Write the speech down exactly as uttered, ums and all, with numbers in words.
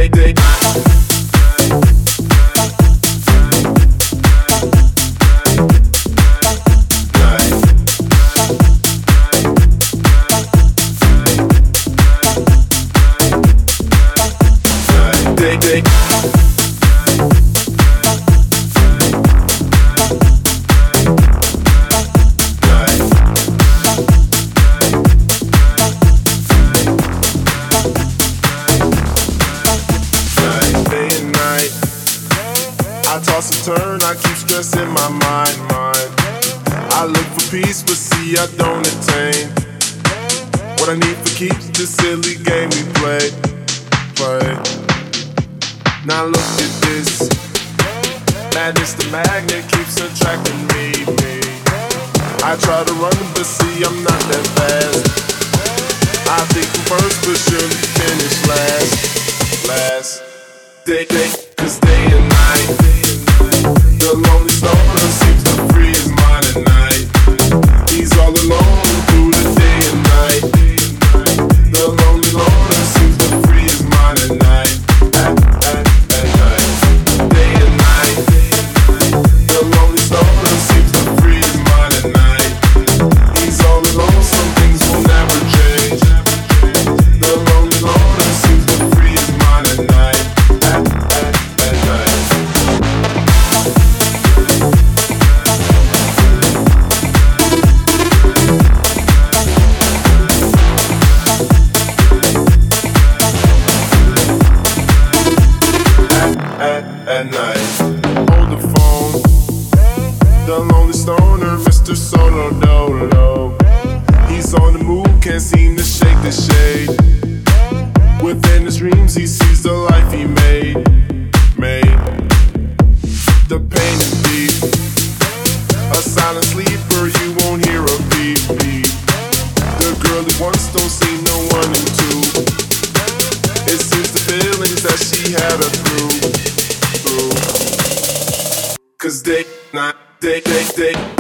day, day. I toss and turn, I keep stressing my mind, mind. I look for peace, but see I don't attain what I need for keeps this silly game we play, play. Now look at this, madness the magnet keeps attracting me, me. I try to run, but see I'm not that fast. I think I'm first, but surely finish last, last. Day, day, cause day and night. The lonely stoner seems to free his mind at night. He's all alone through the day and night. The lonely loner seems to free his mind at night. At, at, at night. Day and night. The lonely stoner seems to free his mind at night. He's all alone, some things will never change. The lonely loner seems to free his mind at night. At, at, at night. At, at night, hold the phone. The lonely stoner, Mister Soto Dodo. He's on the move, can't seem to shake the shade. Within his dreams, he sees the life he made, made. The pain is deep. A silent sleeper, you won't hear a beep, beep. The girl he wants don't see no one in two. It seems the feelings that she had her through. Cause day, night, day, day, day.